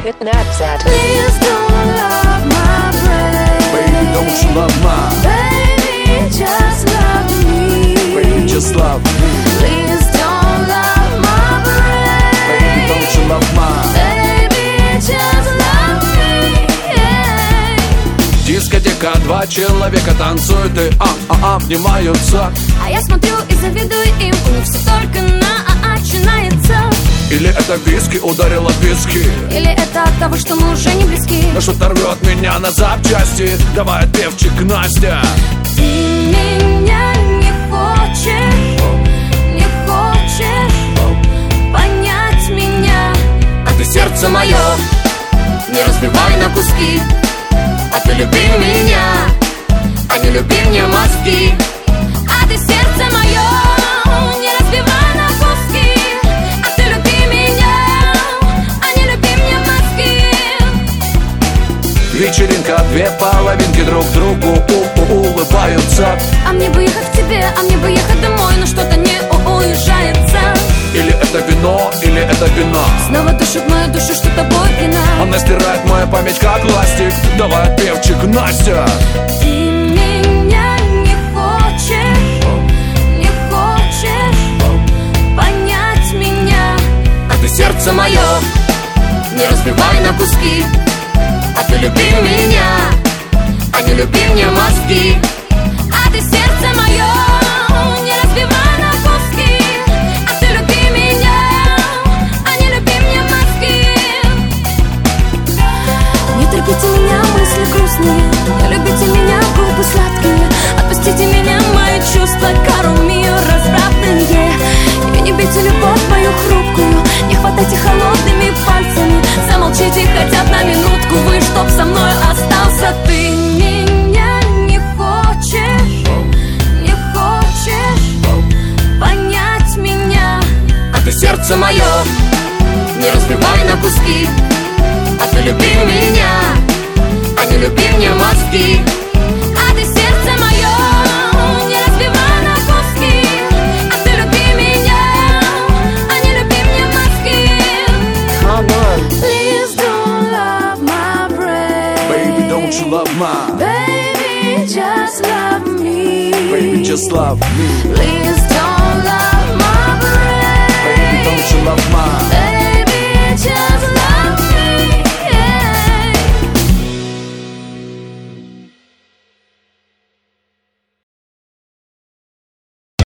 Hit naps at. Please don't love my brain. Baby, don't you love mine? Baby, just love me. Baby, just love me. Please don't love my brain. Baby, don't you love mine? Baby, just love me. Yeah. Дискотека, два человека танцуют и обнимаются. А я смотрю и завидую им, у них все только на начинается. Или это виски ударила в виски, Или это от того, что мы уже не близки. но что-то рвет меня на запчасти. Давай, отпевчик, Настя. Ты меня не хочешь понять меня. А ты сердце мое не разбивай на куски. А ты люби меня, а не люби мне мозги. А ты сердце мое не разбивай на куски. А ты люби меня, а не люби мне мозги. Вечеринка, две половинки друг другу улыбаются. А мне бы ехать к тебе, а мне бы ехать домой, но что-то не уезжается. Или это вино, или это вино. Снова душит мою душу, что тобой пьяна. Она стирает мою память как ластик. Давай, отпевчик, Настя. Ты меня не хочешь понять меня. А ты сердце мое не разбивай на куски. А ты люби меня, а не люби мне мозги. А ты сердце мое не разбивай на куски. А ты люби меня, а не люби мне мозги. Не терпите меня, мысли грустные. Не любите меня, губы сладкие. Отпустите меня, мои чувства, кару мию развратные. И не бейте любовь мою хрупкую. Не хватайте холодными пальцами. Замолчите хотя бы на минутку. Вы, чтоб со мной остался. Ты меня не хочешь понять меня. А ты сердце мое не разбивай на куски. А ты люби меня, а не люби мне мозги. А ты сердце мое не разбивай на куски. А ты люби меня, а не люби мне мозги. Come on. Please don't love my brain. Baby, don't you love mine? Baby, just love me. Baby, just love me. Please